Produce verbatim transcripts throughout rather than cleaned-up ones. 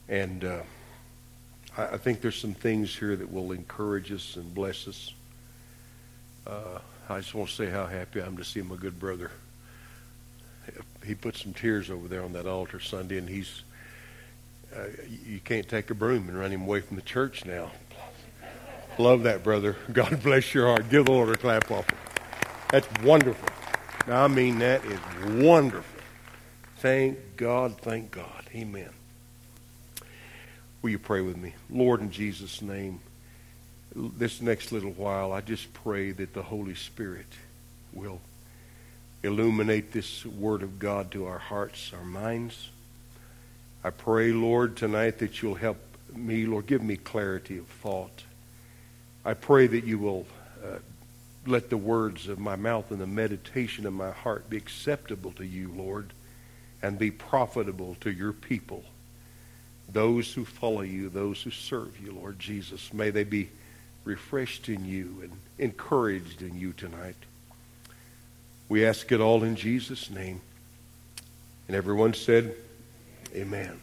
And uh, I, I think there's some things here that will encourage us and bless us. Uh, I just want to say how happy I am to see my good brother. He put some tears over there on that altar Sunday, and he's, uh, you can't take a broom and run him away from the church now. Love that, brother. God bless your heart. Give the Lord a clap off. That's wonderful. Now, I mean, that is wonderful. Thank God, thank God. Amen. Will you pray with me? Lord, in Jesus' name, this next little while, I just pray that the Holy Spirit will illuminate this Word of God to our hearts, our minds. I pray, Lord, tonight that you'll help me, Lord, give me clarity of thought. I pray that you will uh, let the words of my mouth and the meditation of my heart be acceptable to you, Lord, and be profitable to your people, those who follow you, those who serve you, Lord Jesus. May they be refreshed in you and encouraged in you tonight. We ask it all in Jesus' name. And everyone said, amen.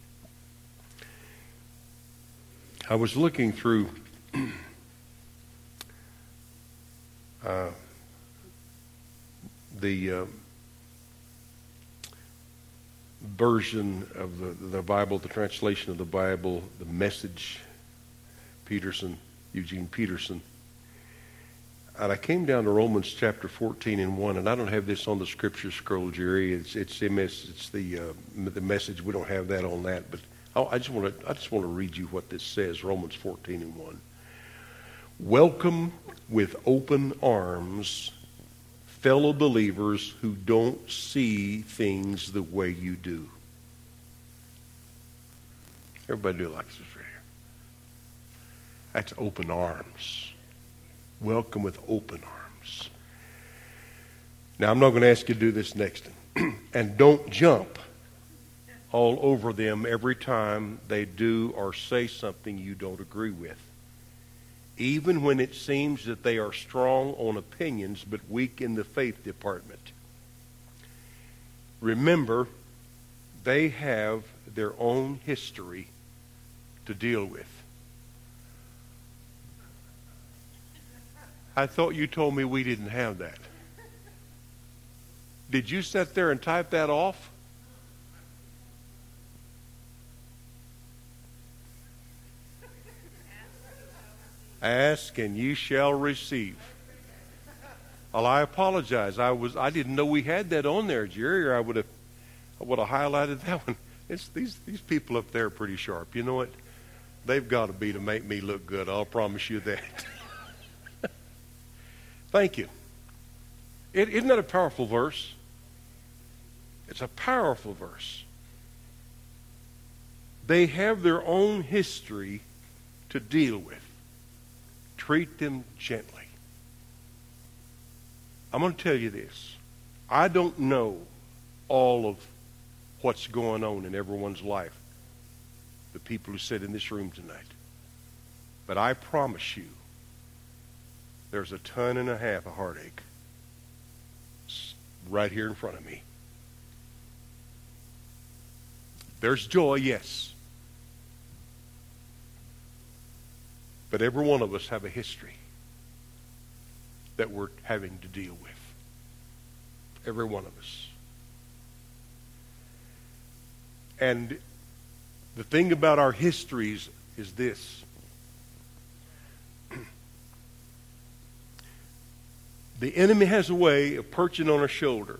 I was looking through uh, the uh, version of the, the Bible, the translation of the Bible, the Message, Peterson, Eugene Peterson. And I came down to Romans chapter fourteen and one, and I don't have this on the scripture scroll, Jerry. It's it's it's the uh, the Message. We don't have that on that, but I, I just want to I just want to read you what this says. Romans fourteen and one. Welcome with open arms, fellow believers who don't see things the way you do. Everybody do it like this right here. That's open arms. Welcome with open arms. Now, I'm not going to ask you to do this next time. And don't jump all over them every time they do or say something you don't agree with. Even when it seems that they are strong on opinions but weak in the faith department. Remember, they have their own history to deal with. I thought you told me we didn't have that. Did you sit there and type that off? Ask and you shall receive. Well, I apologize. I was I didn't know we had that on there, Jerry, or I would have I would have highlighted that one. It's these these people up there are pretty sharp. You know what? They've got to be to make me look good. I'll promise you that. Thank you. It, isn't that a powerful verse? It's a powerful verse. They have their own history to deal with. Treat them gently. I'm going to tell you this. I don't know all of what's going on in everyone's life, the people who sit in this room tonight. But I promise you, there's a ton and a half of heartache right here in front of me. There's joy, yes. But every one of us have a history that we're having to deal with. Every one of us. And the thing about our histories is this. The enemy has a way of perching on our shoulder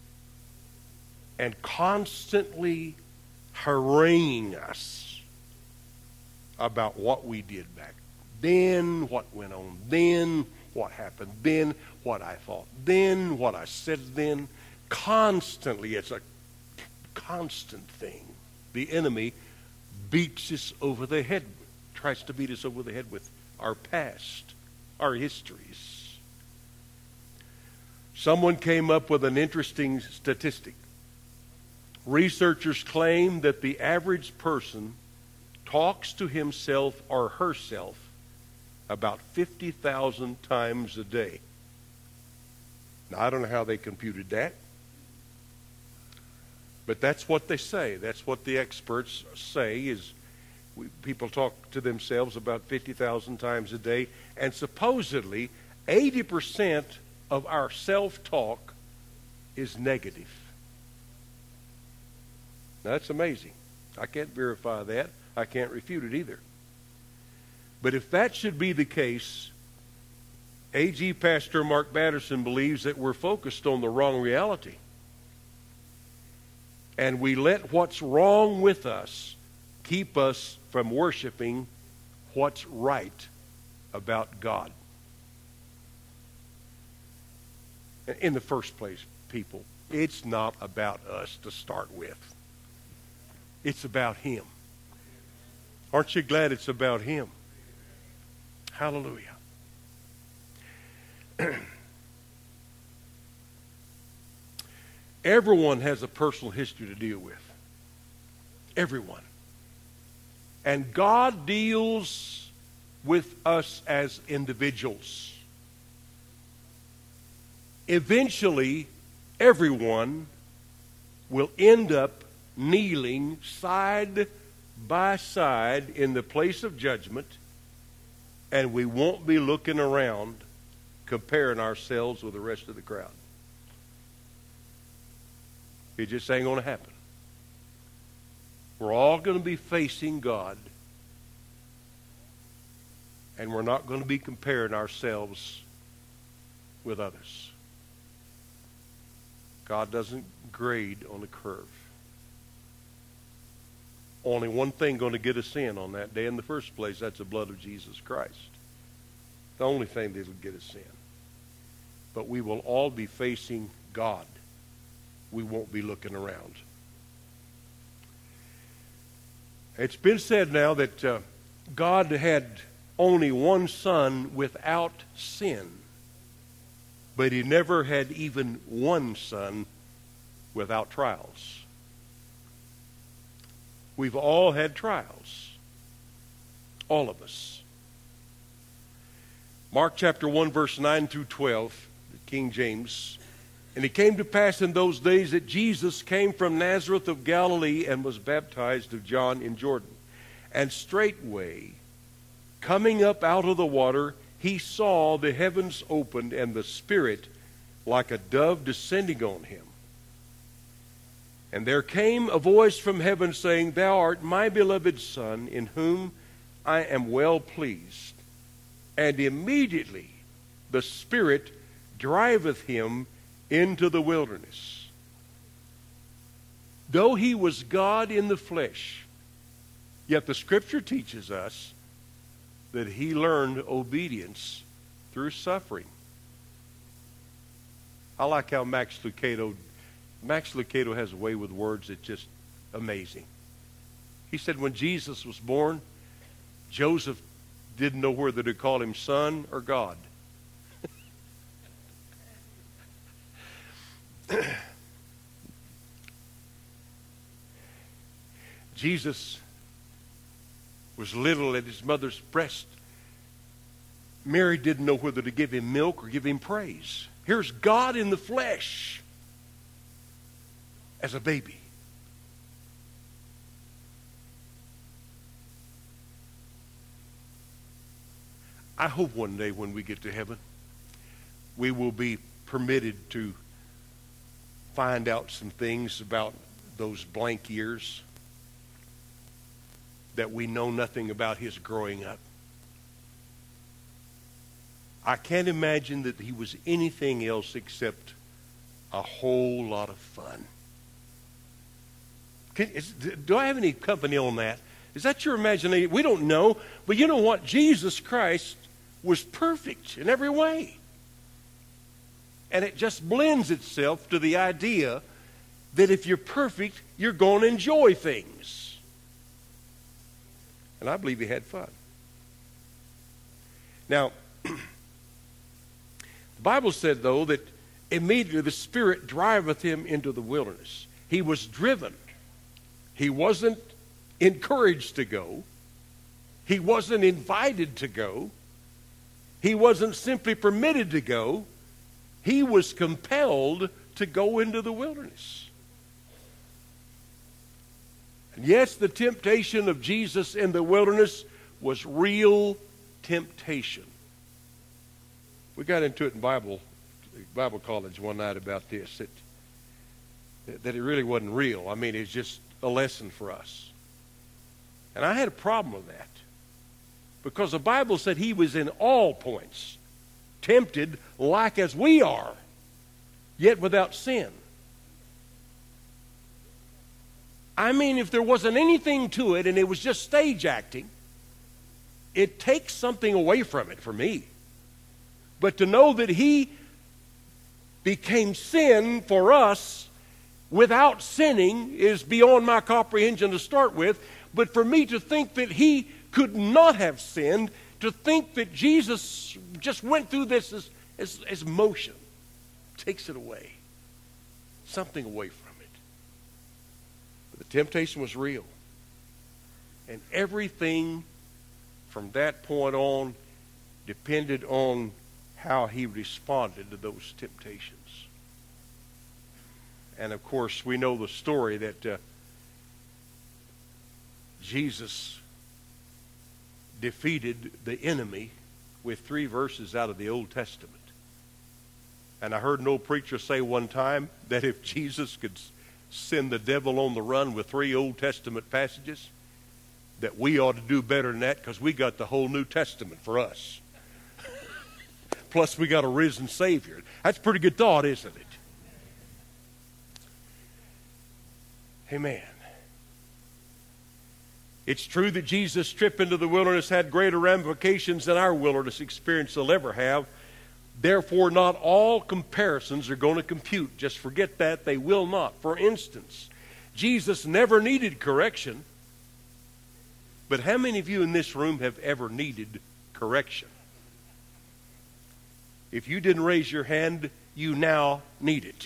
and constantly haranguing us about what we did back then, what went on then, what happened then, what I thought then, what I said then. Constantly, it's a constant thing. The enemy beats us over the head, tries to beat us over the head with our past, our histories. Someone came up with an interesting statistic. Researchers claim that the average person talks to himself or herself about fifty thousand times a day. Now, I don't know how they computed that, but that's what they say. That's what what the experts say, is we, people talk to themselves about fifty thousand times a day, and supposedly eighty percent of our self-talk is negative. Now, that's amazing. I can't verify that. I can't refute it either. But if that should be the case, A G Pastor Mark Batterson believes that we're focused on the wrong reality. And we let what's wrong with us keep us from worshiping what's right about God. In the first place, people, it's not about us to start with. It's about Him. Aren't you glad it's about Him? Hallelujah. Everyone has a personal history to deal with. Everyone. And God deals with us as individuals. Eventually, everyone will end up kneeling side by side in the place of judgment, and we won't be looking around comparing ourselves with the rest of the crowd. It just ain't going to happen. We're all going to be facing God, and we're not going to be comparing ourselves with others. God doesn't grade on a curve. Only one thing going to get us in on that day in the first place, that's the blood of Jesus Christ. The only thing that will get us in. But we will all be facing God. We won't be looking around. It's been said now that uh, God had only one son without sin, but He never had even one son without trials. We've all had trials. All of us. Mark chapter one, verse nine through twelve, the King James. And it came to pass in those days that Jesus came from Nazareth of Galilee and was baptized of John in Jordan. And straightway, coming up out of the water, he saw the heavens opened and the Spirit like a dove descending on him. And there came a voice from heaven saying, Thou art my beloved Son, in whom I am well pleased. And immediately the Spirit driveth him into the wilderness. Though he was God in the flesh, yet the Scripture teaches us that he learned obedience through suffering. I like how Max Lucado, Max Lucado has a way with words that's just amazing. He said when Jesus was born, Joseph didn't know whether to call him son or God. Jesus was little at his mother's breast. Mary didn't know whether to give him milk or give him praise. Here's God in the flesh as a baby. I hope one day when we get to heaven, we will be permitted to find out some things about those blank years that we know nothing about his growing up. I can't imagine that he was anything else except a whole lot of fun. Can, is, do I have any company on that? Is that your imagination? We don't know. But you know what? Jesus Christ was perfect in every way. And it just blends itself to the idea that if you're perfect, you're going to enjoy things. And I believe he had fun. Now, the Bible said, though, that immediately the Spirit driveth him into the wilderness. He was driven. He wasn't encouraged to go. He wasn't invited to go. He wasn't simply permitted to go. He was compelled to go into the wilderness. Yes, the temptation of Jesus in the wilderness was real temptation. We got into it in Bible Bible college one night about this, that, that it really wasn't real. I mean, it's just a lesson for us. And I had a problem with that, because the Bible said he was in all points tempted like as we are, yet without sin. I mean, if there wasn't anything to it and it was just stage acting, it takes something away from it for me. But to know that he became sin for us without sinning is beyond my comprehension to start with. But for me to think that he could not have sinned, to think that Jesus just went through this as, as, as motion, takes it away. Something away from it. But the temptation was real. And everything from that point on depended on how he responded to those temptations. And of course, we know the story that uh, Jesus defeated the enemy with three verses out of the Old Testament. And I heard an old preacher say one time that if Jesus could send the devil on the run with three Old Testament passages, that we ought to do better than that, because we got the whole New Testament for us. Plus we got a risen Savior. That's a pretty good thought, isn't it? Amen. It's true that Jesus' trip into the wilderness had greater ramifications than our wilderness experience will ever have. Therefore, not all comparisons are going to compute. Just forget that. They will not. For instance, Jesus never needed correction. But how many of you in this room have ever needed correction? If you didn't raise your hand, you now need it.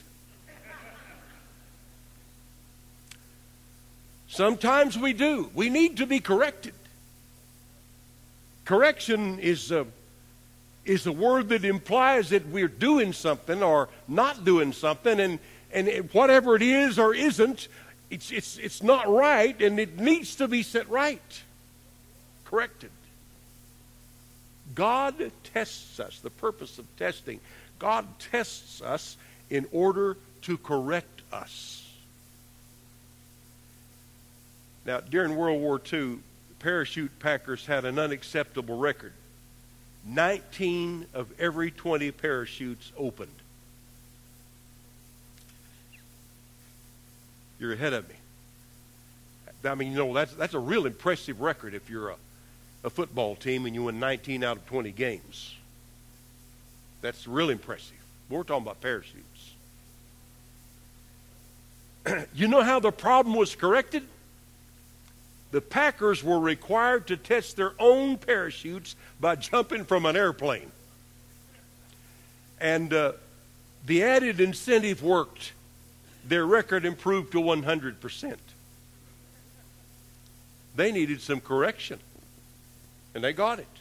Sometimes we do. We need to be corrected. Correction is a, is a word that implies that we're doing something or not doing something, and, and it, whatever it is or isn't, it's, it's, it's not right, and it needs to be set right. Corrected. God tests us. The purpose of testing. God tests us in order to correct us. Now, during World War Two, parachute packers had an unacceptable record. nineteen of every twenty parachutes opened. You're ahead of me. I mean, you know, that's, that's a real impressive record if you're a, a football team and you win nineteen out of twenty games. That's real impressive. We're talking about parachutes. You know how the problem was corrected? The packers were required to test their own parachutes by jumping from an airplane. And uh, the added incentive worked. Their record improved to one hundred percent. They needed some correction, and they got it.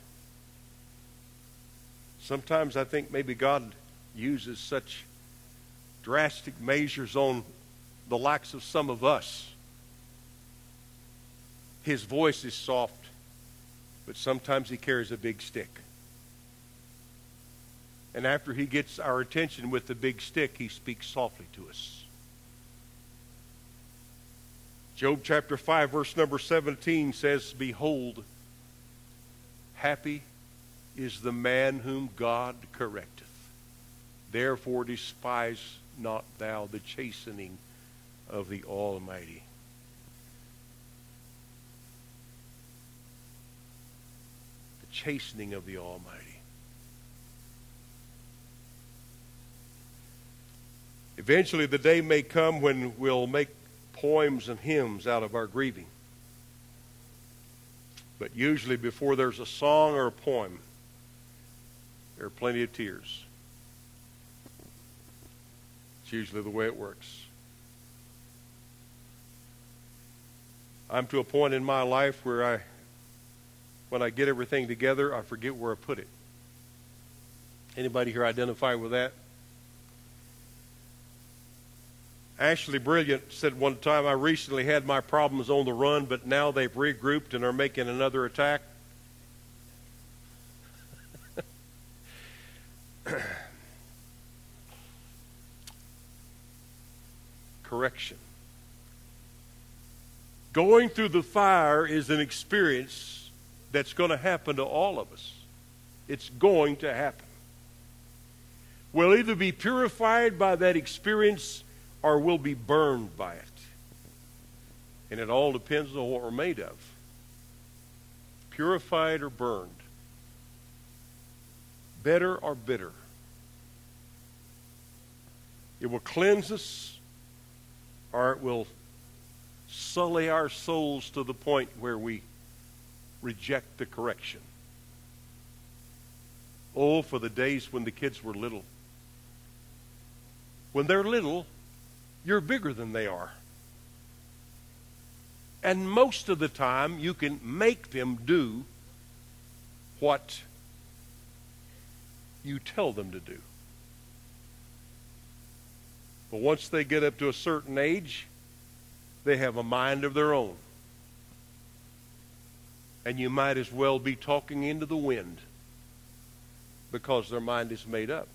Sometimes I think maybe God uses such drastic measures on the likes of some of us. His voice is soft, but sometimes he carries a big stick. And after he gets our attention with the big stick, he speaks softly to us. Job chapter five, verse number seventeen says, "Behold, happy is the man whom God correcteth. Therefore despise not thou the chastening of the Almighty." Chastening of the Almighty. Eventually the day may come when we'll make poems and hymns out of our grieving. But usually before there's a song or a poem, there are plenty of tears. It's usually the way it works. I'm to a point in my life where I When I get everything together, I forget where I put it. Anybody here identify with that? Ashley Brilliant said one time, I recently had my problems on the run, but now they've regrouped and are making another attack. Correction. Going through the fire is an experience that's going to happen to all of us. It's going to happen. We'll either be purified by that experience or we'll be burned by it. And it all depends on what we're made of. Purified or burned. Better or bitter. It will cleanse us or it will sully our souls to the point where we reject the correction. Oh, for the days when the kids were little. When they're little, you're bigger than they are. And most of the time, you can make them do what you tell them to do. But once they get up to a certain age, they have a mind of their own. And you might as well be talking into the wind because their mind is made up.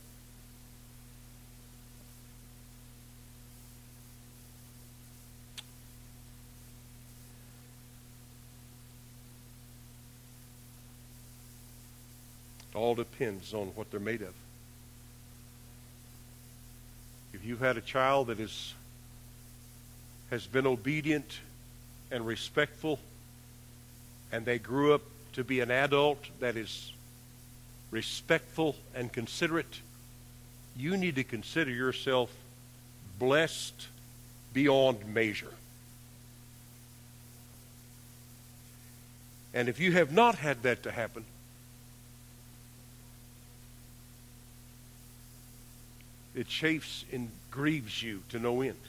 It all depends on what they're made of. If you've had a child that is, has been obedient and respectful, and they grew up to be an adult that is respectful and considerate, you need to consider yourself blessed beyond measure. And if you have not had that to happen, it chafes and grieves you to no end.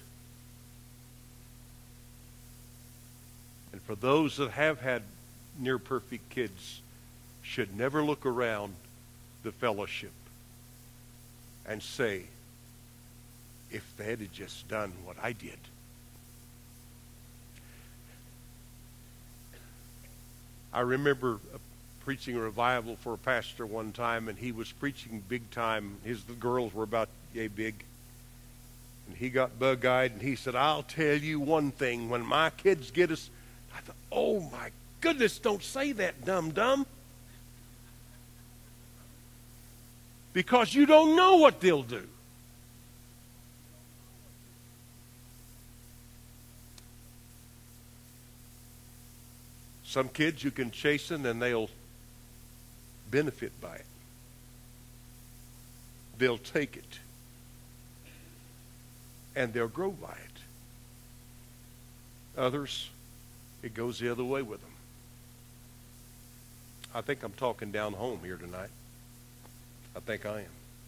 And for those that have had near perfect kids, should never look around the fellowship and say, if they had just done what I did. I remember preaching a revival for a pastor one time, and he was preaching big time. His the girls were about yay big. And he got bug-eyed, and he said, I'll tell you one thing. When my kids get us, I thought, oh my goodness, don't say that, dum-dum. Because you don't know what they'll do. Some kids you can chasten and they'll benefit by it. They'll take it. And they'll grow by it. Others, it goes the other way with them. I think I'm talking down home here tonight. I think I am.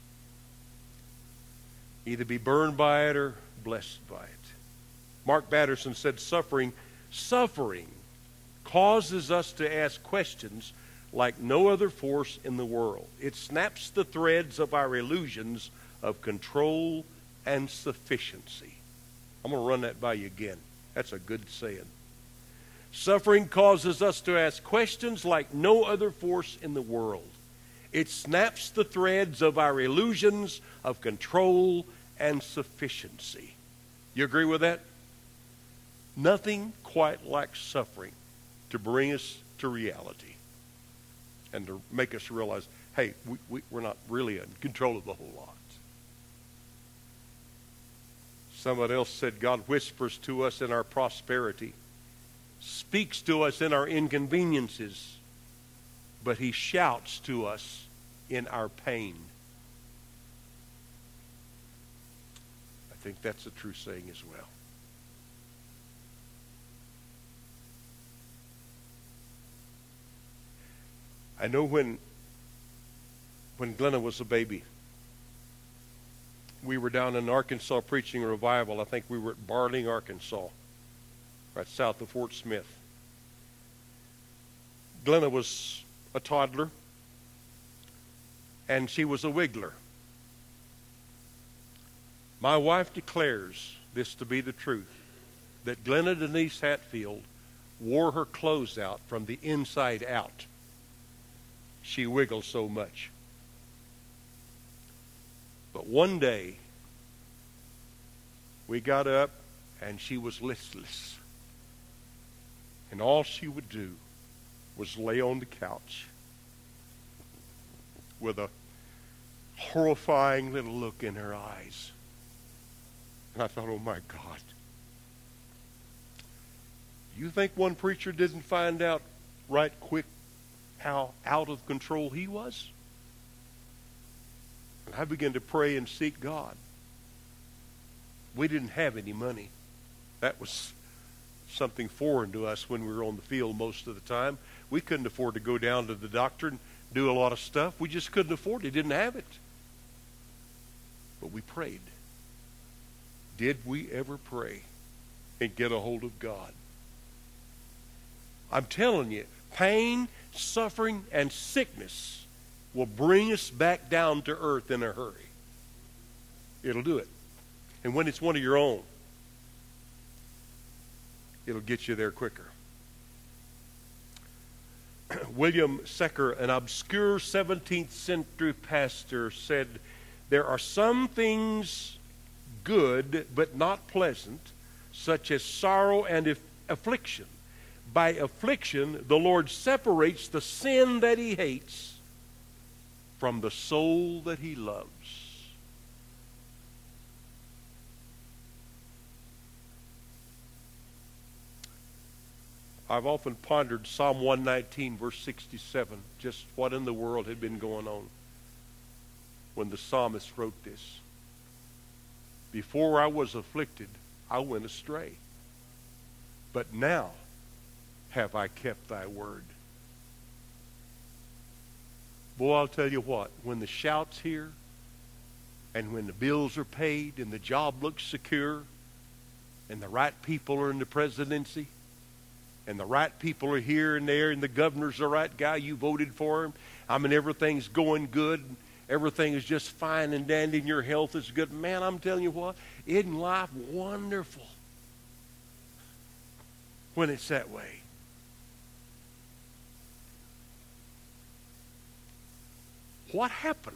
Either be burned by it or blessed by it. Mark Batterson said suffering, suffering causes us to ask questions like no other force in the world. It snaps the threads of our illusions of control and sufficiency. I'm going to run that by you again. That's a good saying. Suffering causes us to ask questions like no other force in the world. It snaps the threads of our illusions of control and sufficiency. You agree with that? Nothing quite like suffering to bring us to reality and to make us realize, hey, we, we, we're not really in control of the whole lot. Somebody else said God whispers to us in our prosperity, speaks to us in our inconveniences, but he shouts to us in our pain. I think that's a true saying as well. I know when when Glenna was a baby, we were down in Arkansas preaching a revival. I think we were at Barling, Arkansas, right south of Fort Smith. Glenna was a toddler, and she was a wiggler. My wife declares this to be the truth, that Glenna Denise Hatfield wore her clothes out from the inside out. She wiggled so much. But one day, we got up and she was listless. And all she would do was lay on the couch with a horrifying little look in her eyes. And I thought, oh my God. You think one preacher didn't find out right quick how out of control he was? And I began to pray and seek God. We didn't have any money. That was something foreign to us when we were on the field most of the time. We couldn't afford to go down to the doctor and do a lot of stuff. We just couldn't afford it. Didn't have it. But we prayed. Did we ever pray and get a hold of God? I'm telling you, pain, suffering, and sickness will bring us back down to earth in a hurry. It'll do it. And when it's one of your own, it'll get you there quicker. William Secker, an obscure seventeenth century pastor, said, there are some things good but not pleasant, such as sorrow and aff- affliction. By affliction, the Lord separates the sin that he hates from the soul that he loves. I've often pondered Psalm one nineteen, verse sixty-seven, just what in the world had been going on when the psalmist wrote this. Before I was afflicted, I went astray. But now have I kept thy word. Boy, I'll tell you what, when the shout's here, and when the bills are paid, and the job looks secure, and the right people are in the presidency, and the right people are here and there, and the governor's the right guy, you voted for him, I mean, everything's going good, everything is just fine and dandy, and your health is good. Man, I'm telling you what, isn't life wonderful when it's that way? What happened?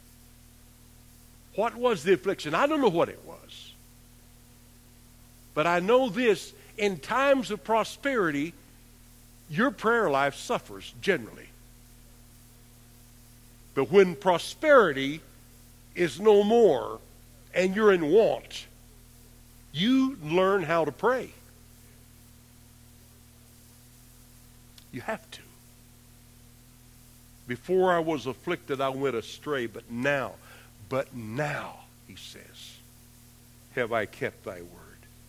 What was the affliction? I don't know what it was. But I know this, in times of prosperity, your prayer life suffers generally. But when prosperity is no more and you're in want, you learn how to pray. You have to. Before I was afflicted, I went astray, but now, but now, he says, have I kept thy word.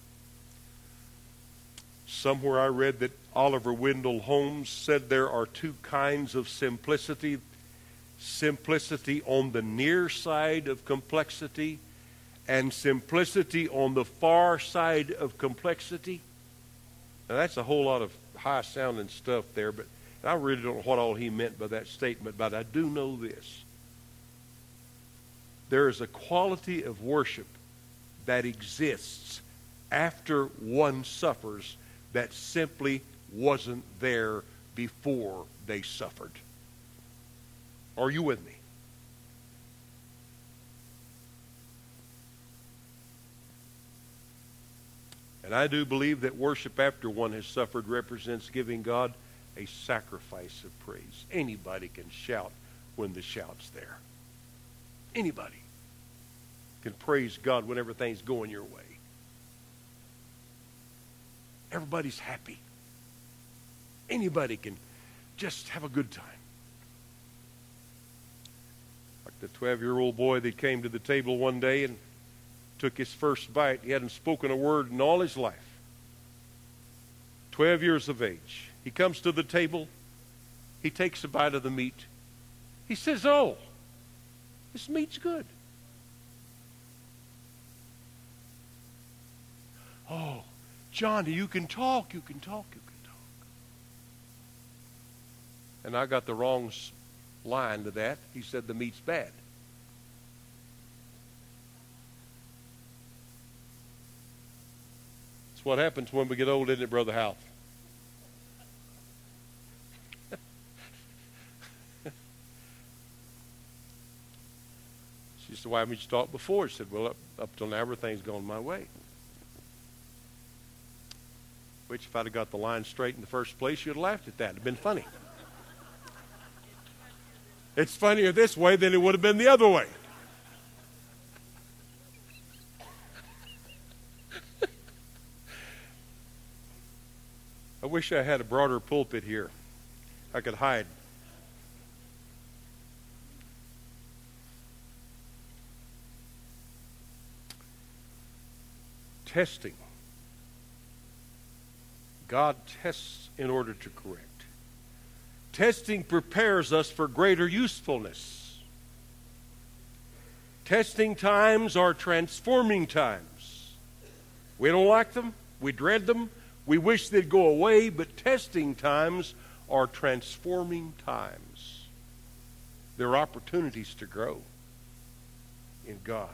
Somewhere I read that Oliver Wendell Holmes said there are two kinds of simplicity. Simplicity on the near side of complexity and simplicity on the far side of complexity. Now that's a whole lot of high-sounding stuff there, but I really don't know what all he meant by that statement, but I do know this. There is a quality of worship that exists after one suffers that simply wasn't there before they suffered. Are you with me? And I do believe that worship after one has suffered represents giving God a sacrifice of praise. Anybody can shout when the shout's there. Anybody can praise God when everything's going your way. Everybody's happy. Anybody can just have a good time. Like the twelve-year-old boy that came to the table one day and took his first bite. He hadn't spoken a word in all his life. Twelve years of age. He comes to the table. He takes a bite of the meat. He says, oh, this meat's good. Oh, Johnny, you can talk, you can talk, you can talk. And I got the wrong line to that. He said the meat's bad. It's what happens when we get old, isn't it, Brother Hal? She said, why haven't you talked before? She said, well, up, up till now, everything's gone my way. Which, if I'd have got the line straight in the first place, you'd have laughed at that. It'd have been funny. It's funnier this way than it would have been the other way. I wish I had a broader pulpit here. I could hide. Testing. God tests in order to correct. Testing prepares us for greater usefulness. Testing times are transforming times. We don't like them. We dread them. We wish they'd go away, but testing times are transforming times. They're opportunities to grow in God.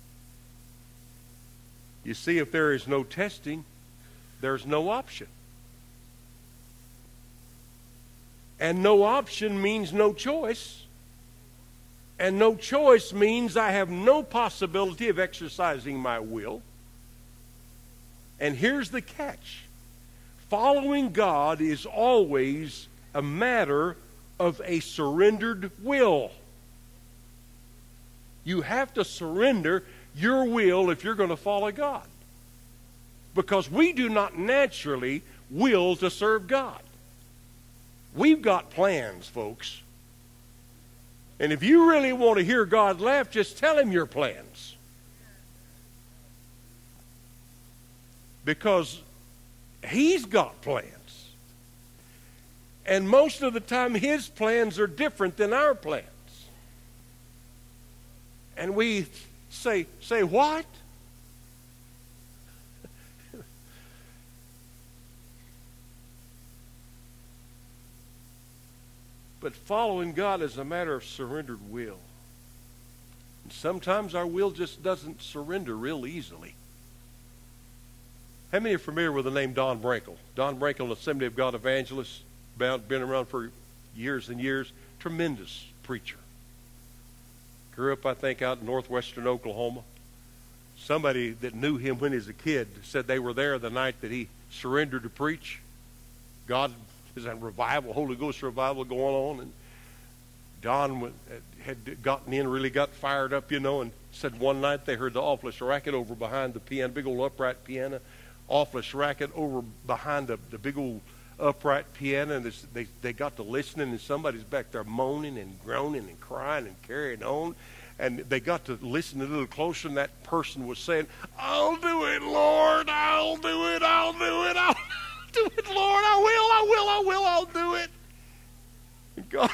You see, if there is no testing, there's no option. And no option means no choice. And no choice means I have no possibility of exercising my will. And here's the catch. Following God is always a matter of a surrendered will. You have to surrender your will if you're going to follow God. Because we do not naturally will to serve God. We've got plans, folks. And if you really want to hear God laugh, just tell him your plans. Because he's got plans. And most of the time his plans are different than our plans. And we say, say what? But following God is a matter of surrendered will. And sometimes our will just doesn't surrender real easily. How many are familiar with the name Don Brankel? Don Brankel, an Assembly of God evangelist, been around for years and years. Tremendous preacher. Grew up, I think, out in northwestern Oklahoma. Somebody that knew him when he was a kid said they were there the night that he surrendered to preach. God is a revival, Holy Ghost revival going on. And Don had gotten in, really got fired up, you know, and said one night they heard the awfulest racket over behind the piano, big old upright piano, awfulest racket over behind the, the big old upright piano, and they, they got to listening, and somebody's back there moaning and groaning and crying and carrying on. And they got to listen a little closer, and that person was saying, I'll do it, Lord, I'll do it, I'll do it, I'll do it, Lord, I will, I will, I will, I'll do it. And God,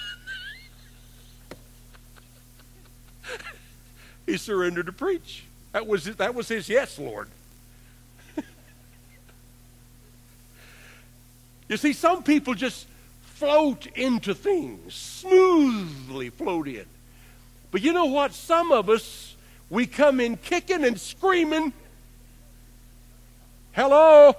he surrendered to preach. That was his, that was his yes, Lord. You see, some people just float into things, smoothly float in. But you know what? Some of us, we come in kicking and screaming. Hello?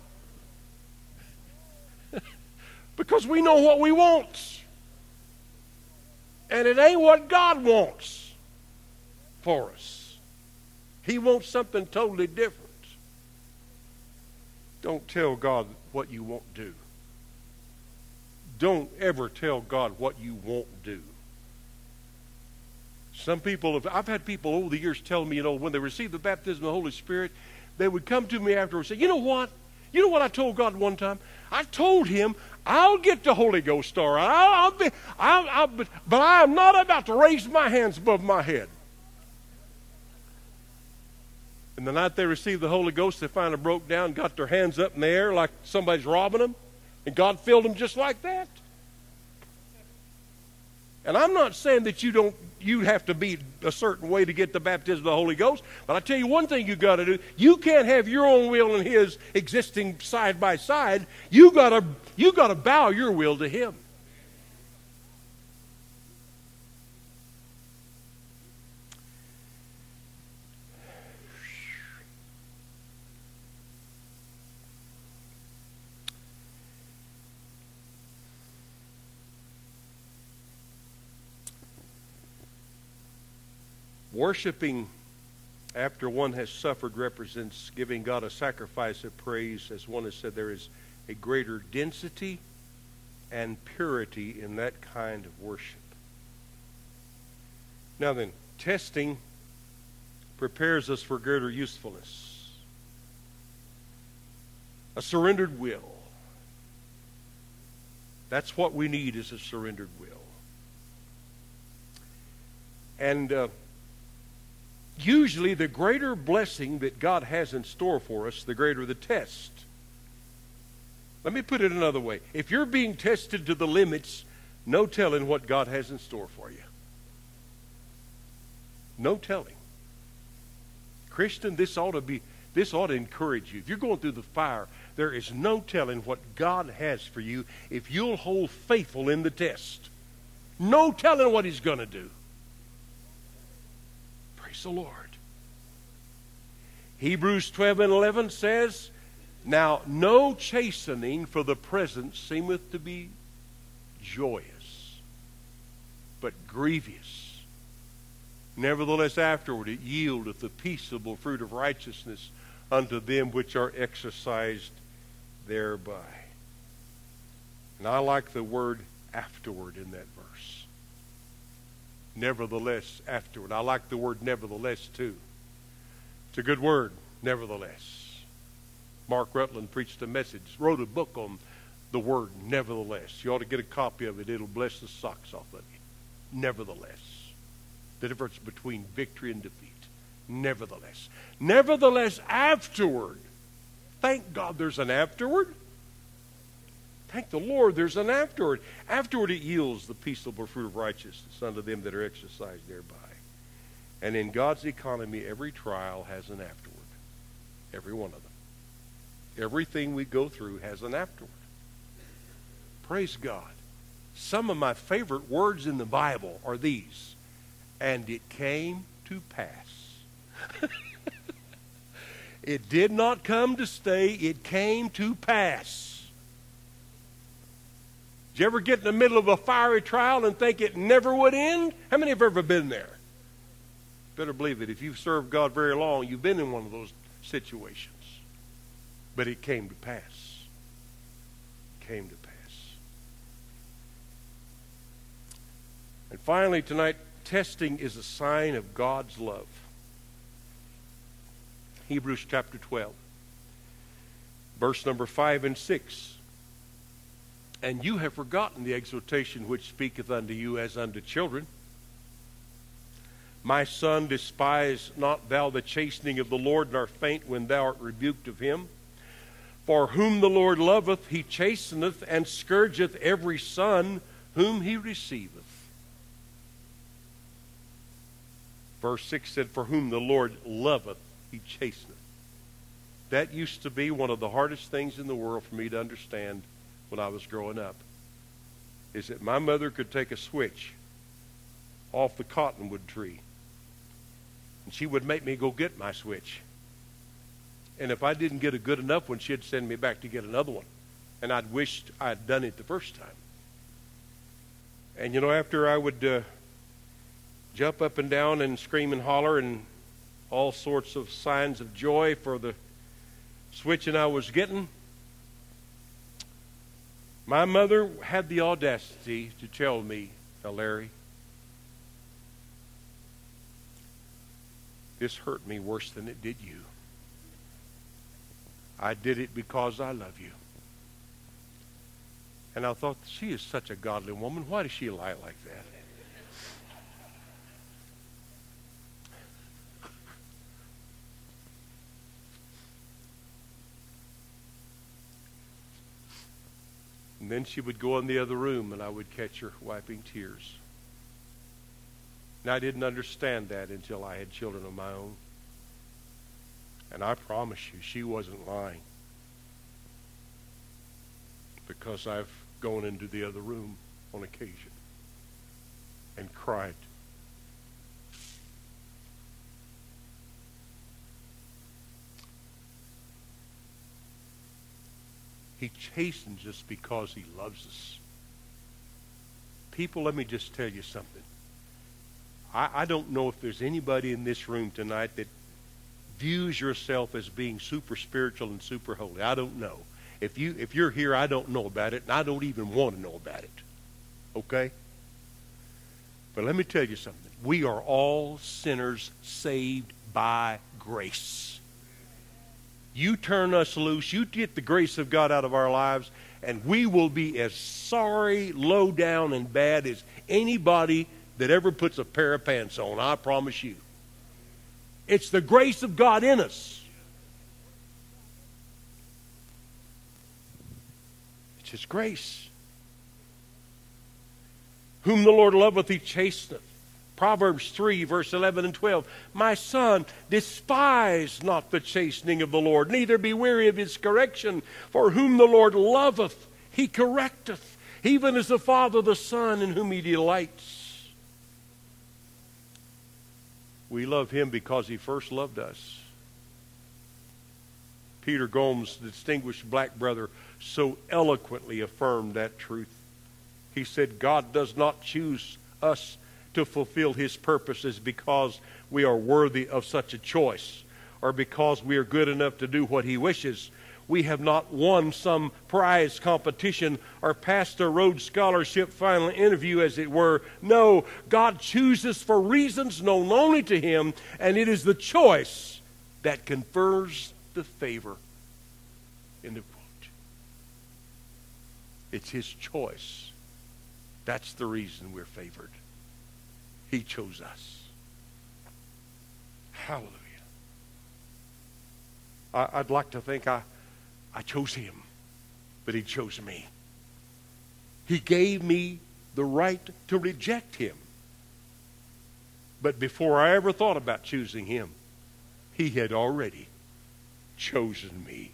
Because we know what we want. And it ain't what God wants for us. He wants something totally different. Don't tell God what you won't do. Don't ever tell God what you won't do. Some people have, I've had people over the years tell me, you know, when they received the baptism of the Holy Spirit, they would come to me afterwards and say, you know what? You know what I told God one time? I told him, I'll get the Holy Ghost, all right. I'll, I'll be, I'll, I'll, but, but I am not about to raise my hands above my head. And the night they received the Holy Ghost, they finally broke down, got their hands up in the air like somebody's robbing them. And God filled them just like that. And I'm not saying that you don't, you have to be a certain way to get the baptism of the Holy Ghost. But I tell you one thing you got to do. You can't have your own will and his existing side by side. You got to, you got to bow your will to him. Worshiping after one has suffered represents giving God a sacrifice of praise. As one has said, there is a greater density and purity in that kind of worship. Now then, testing prepares us for greater usefulness. A surrendered will. That's what we need, is a surrendered will. And uh, usually the greater blessing that God has in store for us, the greater the test. Let me put it another way. If you're being tested to the limits, no telling what God has in store for you. No telling. Christian, this ought to be, this ought to encourage you. If you're going through the fire, there is no telling what God has for you if you'll hold faithful in the test. No telling what He's going to do. Praise the Lord. Hebrews twelve and eleven says, now no chastening for the present seemeth to be joyous, but grievous. Nevertheless afterward it yieldeth the peaceable fruit of righteousness unto them which are exercised thereby. And I like the word afterward in that verse. Nevertheless afterward. I like the word nevertheless too. It's a good word, nevertheless. Mark Rutland preached a message, wrote a book on the word nevertheless. You ought to get a copy of it. It'll bless the socks off of you. Nevertheless. The difference between victory and defeat. Nevertheless. Nevertheless, afterward. Thank God there's an afterward. Thank the Lord there's an afterward. Afterward it yields the peaceable fruit of righteousness unto them that are exercised thereby. And in God's economy, every trial has an afterward. Every one of them. Everything we go through has an afterward. Praise God. Some of my favorite words in the Bible are these. And it came to pass. It did not come to stay. It came to pass. Did you ever get in the middle of a fiery trial and think it never would end? How many have ever been there? Better believe that if you've served God very long, you've been in one of those situations. But it came to pass. It came to pass. And finally tonight, testing is a sign of God's love. Hebrews chapter twelve, verse number five and six. And you have forgotten the exhortation which speaketh unto you as unto children. My son, despise not thou the chastening of the Lord, nor faint when thou art rebuked of him. For whom the Lord loveth, he chasteneth, and scourgeth every son whom he receiveth. Verse six said, for whom the Lord loveth, he chasteneth. That used to be one of the hardest things in the world for me to understand when I was growing up. Is that my mother could take a switch off the cottonwood tree. And she would make me go get my switch. And if I didn't get a good enough one, she'd send me back to get another one. And I'd wished I'd done it the first time. And you know, after I would uh, jump up and down and scream and holler and all sorts of signs of joy for the switching I was getting, my mother had the audacity to tell me, now Larry, this hurt me worse than it did you. I did it because I love you. And I thought, she is such a godly woman. Why does she lie like that? And then she would go in the other room and I would catch her wiping tears. And I didn't understand that until I had children of my own. And I promise you, she wasn't lying. Because I've gone into the other room on occasion and cried. He chastens us because he loves us. People, let me just tell you something. I, I don't know if there's anybody in this room tonight that views yourself as being super spiritual and super holy. I don't know. If you if you're here, I don't know about it, and I don't even want to know about it. Okay? But let me tell you something. We are all sinners saved by grace. You turn us loose, you get the grace of God out of our lives, and we will be as sorry, low down, and bad as anybody that ever puts a pair of pants on. I promise you. It's the grace of God in us. It's His grace. Whom the Lord loveth, He chasteneth. Proverbs three, verse eleven and twelve. My son, despise not the chastening of the Lord, neither be weary of His correction. For whom the Lord loveth, He correcteth, even as the Father the Son in whom He delights. We love Him because He first loved us. Peter Gomes, the distinguished black brother, so eloquently affirmed that truth. He said, God does not choose us to fulfill His purposes because we are worthy of such a choice or because we are good enough to do what He wishes. We have not won some prize competition or passed a Rhodes Scholarship final interview, as it were. No, God chooses for reasons known only to Him, and it is the choice that confers the favor. End of quote. It's His choice. That's the reason we're favored. He chose us. Hallelujah. I, I'd like to think I, I chose Him, but He chose me. He gave me the right to reject Him. But before I ever thought about choosing Him, He had already chosen me.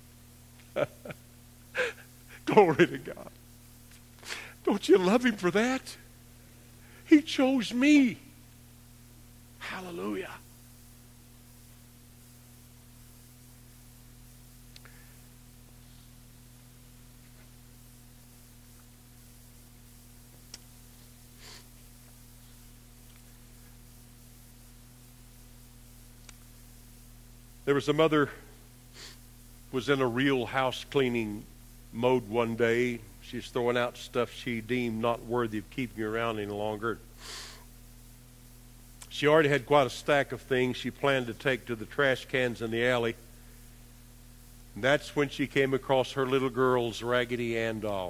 Glory to God. Don't you love Him for that? He chose me. Hallelujah. There was a mother was in a real house cleaning mode one day. She's throwing out stuff she deemed not worthy of keeping around any longer. She already had quite a stack of things she planned to take to the trash cans in the alley. And that's when she came across her little girl's Raggedy Ann doll.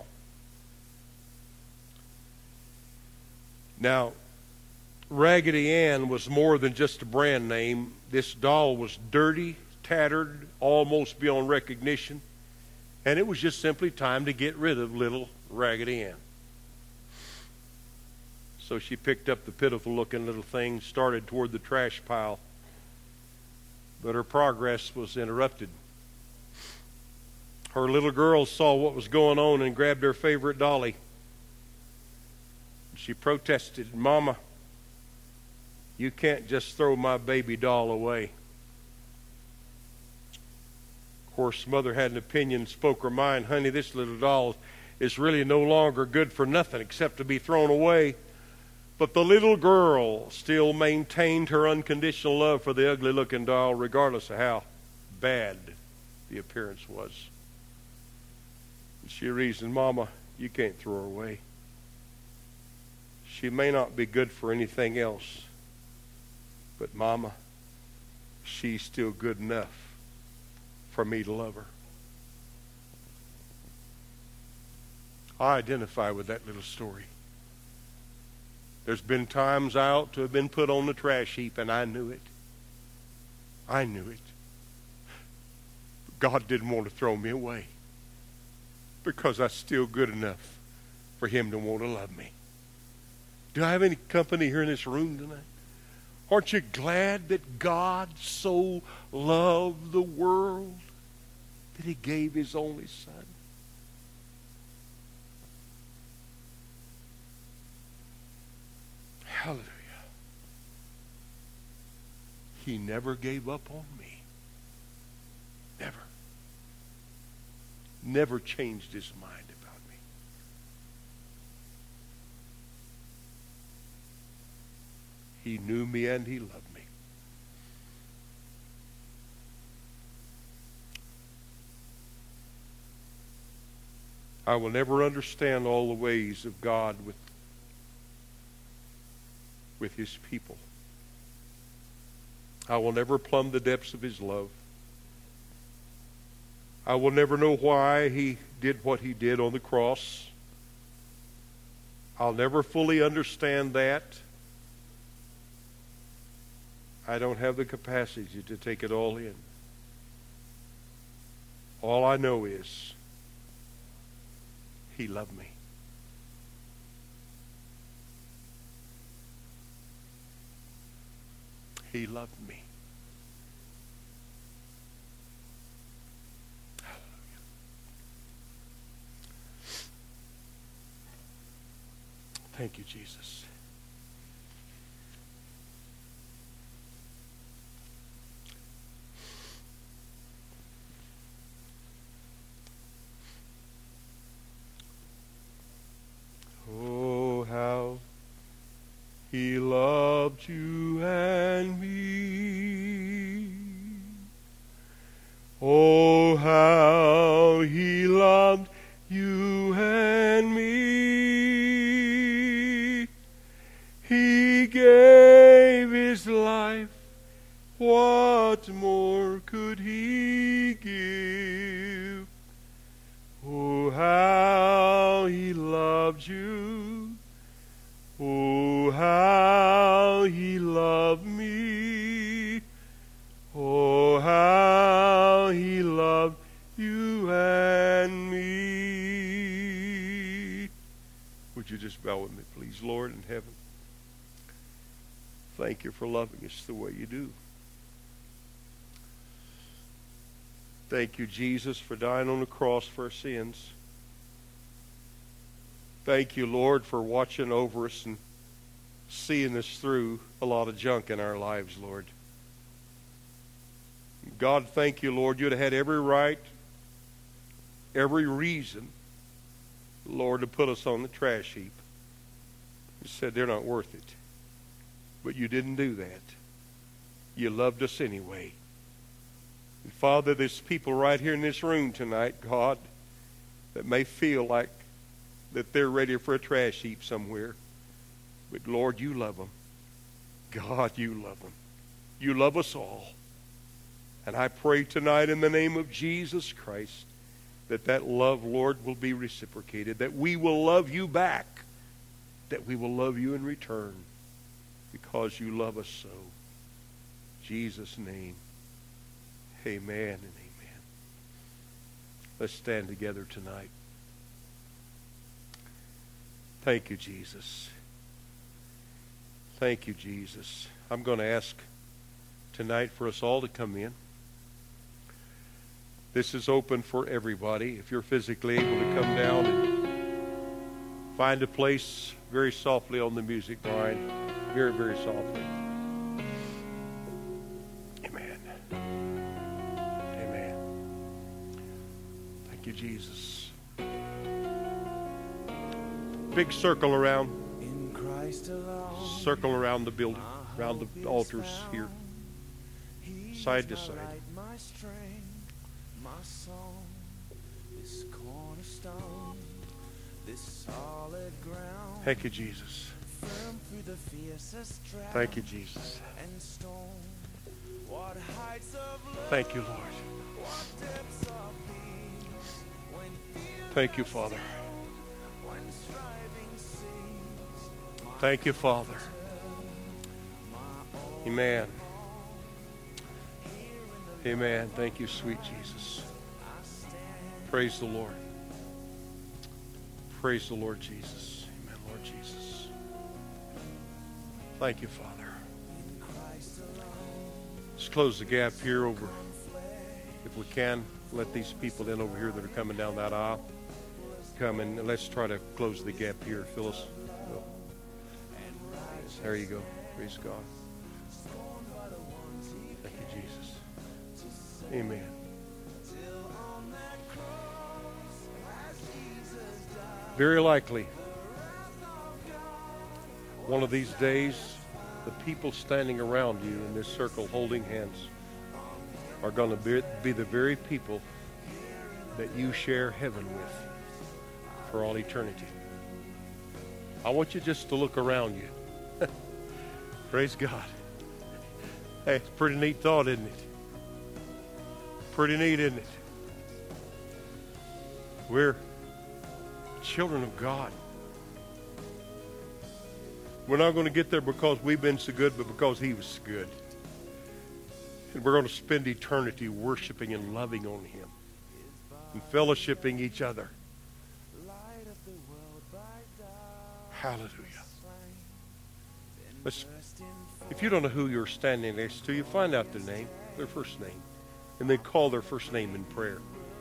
Now, Raggedy Ann was more than just a brand name. This doll was dirty, tattered, almost beyond recognition. And it was just simply time to get rid of little Raggedy Ann. So she picked up the pitiful-looking little thing, started toward the trash pile. But her progress was interrupted. Her little girl saw what was going on and grabbed her favorite dolly. She protested, "Mama, you can't just throw my baby doll away." Of course, Mother had an opinion, spoke her mind. "Honey, this little doll is really no longer good for nothing except to be thrown away." But the little girl still maintained her unconditional love for the ugly-looking doll, regardless of how bad the appearance was. And she reasoned, "Mama, you can't throw her away. She may not be good for anything else, but Mama, she's still good enough for me to love her." I identify with that little story. There's been times I ought to have been put on the trash heap, and I knew it. I knew it. God didn't want to throw me away because I'm still good enough for Him to want to love me. Do I have any company here in this room tonight? Aren't you glad that God so loved the world that He gave His only Son? Hallelujah. He never gave up on me. Never. Never changed His mind about me. He knew me and He loved me. I will never understand all the ways of God with, with His people. I will never plumb the depths of His love. I will never know why He did what He did on the cross. I'll never fully understand that. I don't have the capacity to take it all in. All I know is He loved me. He loved me. Hallelujah. Thank you, Jesus. Oh, how He loved you and me. Oh, how He loved you and me. He gave His life. What more could He give? Oh, how He loved you. Oh, how He loved me. Oh, how He loved you and me. Would you just bow with me, please? Lord in heaven, thank you for loving us the way you do. Thank you, Jesus, for dying on the cross for our sins. Thank you, Lord, for watching over us and seeing us through a lot of junk in our lives, Lord. God, thank you, Lord. You'd have had every right, every reason, Lord, to put us on the trash heap. You said they're not worth it. But you didn't do that. You loved us anyway. And Father, there's people right here in this room tonight, God, that may feel like that they're ready for a trash heap somewhere. But Lord, you love them. God, you love them. You love us all. And I pray tonight in the name of Jesus Christ that that love, Lord, will be reciprocated, that we will love you back, that we will love you in return because you love us so. In Jesus' name, amen and amen. Let's stand together tonight. Thank you, Jesus. Thank you, Jesus. I'm going to ask tonight for us all to come in. This is open for everybody. If you're physically able to come down and find a place very softly on the music line. Very, very softly. Amen. Amen. Thank you, Jesus. Big circle around. Circle around the building, around the altars here. Side to side. Thank you, Jesus. Thank you, Jesus. Thank you, Lord. Thank you, Father. Thank you, Father. Amen. Amen. Thank you, sweet Jesus. Praise the Lord. Praise the Lord Jesus. Amen, Lord Jesus. Thank you, Father. Let's close the gap here over, if we can, let these people in over here that are coming down that aisle come in, and let's try to close the gap here. Phyllis. There you go. Praise God. Thank you, Jesus. Amen. Very likely, one of these days, the people standing around you in this circle holding hands are going to be, be the very people that you share heaven with for all eternity. I want you just to look around you. Praise God. Hey, it's a pretty neat thought, isn't it? Pretty neat, isn't it? We're children of God. We're not going to get there because we've been so good, but because He was good. And we're going to spend eternity worshiping and loving on Him and fellowshipping each other. Hallelujah. Let's, if you don't know who you're standing next to, you find out their name, their first name, and then call their first name in prayer.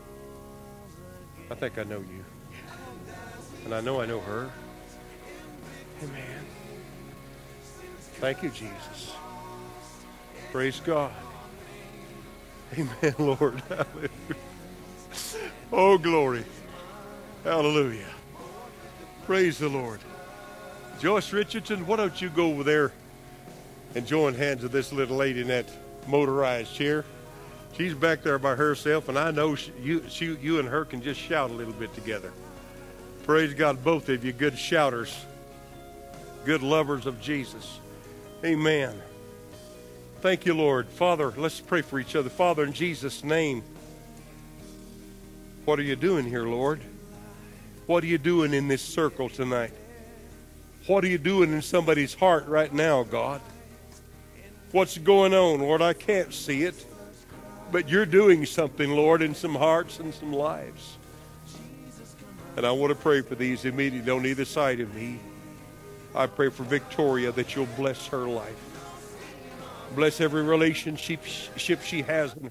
I think I know you. And I know I know her. Amen. Thank you, Jesus. Praise God. Amen, Lord. Hallelujah. Oh, glory. Hallelujah. Praise the Lord. Joyce Richardson, why don't you go over there and join hands with this little lady in that motorized chair? She's back there by herself, and I know she, you, she, you and her can just shout a little bit together. Praise God, both of you good shouters, good lovers of Jesus. Amen. Thank you, Lord. Father, let's pray for each other. Father, in Jesus' name, what are you doing here, Lord? What are you doing in this circle tonight? What are you doing in somebody's heart right now, God? What's going on, Lord? I can't see it. But you're doing something, Lord, in some hearts and some lives. And I want to pray for these immediately on either side of me. I pray for Victoria that you'll bless her life. Bless every relationship she has in her.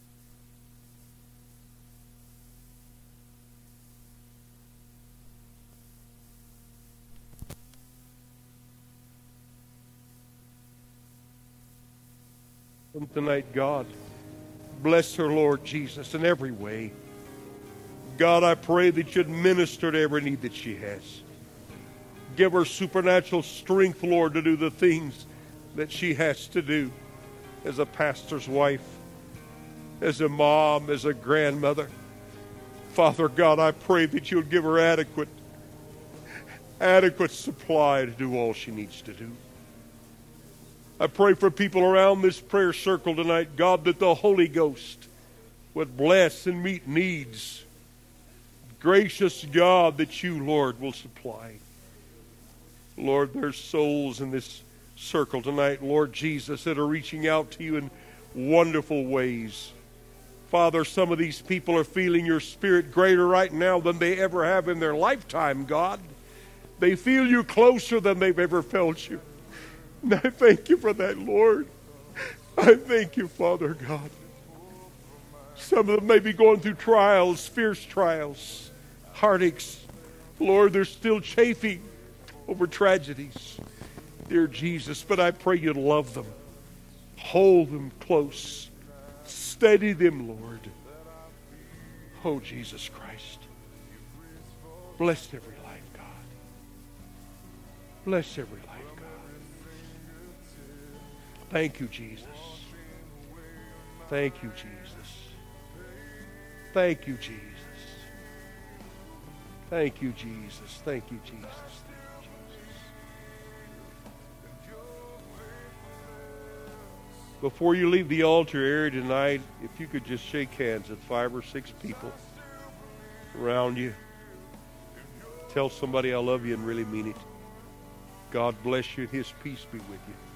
Tonight, God, bless her, Lord Jesus, in every way. God, I pray that you'd minister to every need that she has. Give her supernatural strength, Lord, to do the things that she has to do as a pastor's wife, as a mom, as a grandmother. Father God, I pray that you'll give her adequate, adequate supply to do all she needs to do. I pray for people around this prayer circle tonight, God, that the Holy Ghost would bless and meet needs. Gracious God, that you, Lord, will supply. Lord, there's souls in this circle tonight, Lord Jesus, that are reaching out to you in wonderful ways. Father, some of these people are feeling your Spirit greater right now than they ever have in their lifetime, God. They feel you closer than they've ever felt you. And I thank you for that, Lord. I thank you, Father God. Some of them may be going through trials, fierce trials, heartaches. Lord, they're still chafing over tragedies, dear Jesus. But I pray you'd love them. Hold them close. Steady them, Lord. Oh, Jesus Christ. Bless every life, God. Bless every life. Thank you, Jesus. Thank you, Jesus. Thank you, Jesus. Thank you, Jesus. Thank you, Jesus. Thank you, Jesus. Before you leave the altar area tonight, if you could just shake hands with five or six people around you. Tell somebody I love you and really mean it. God bless you and His peace be with you.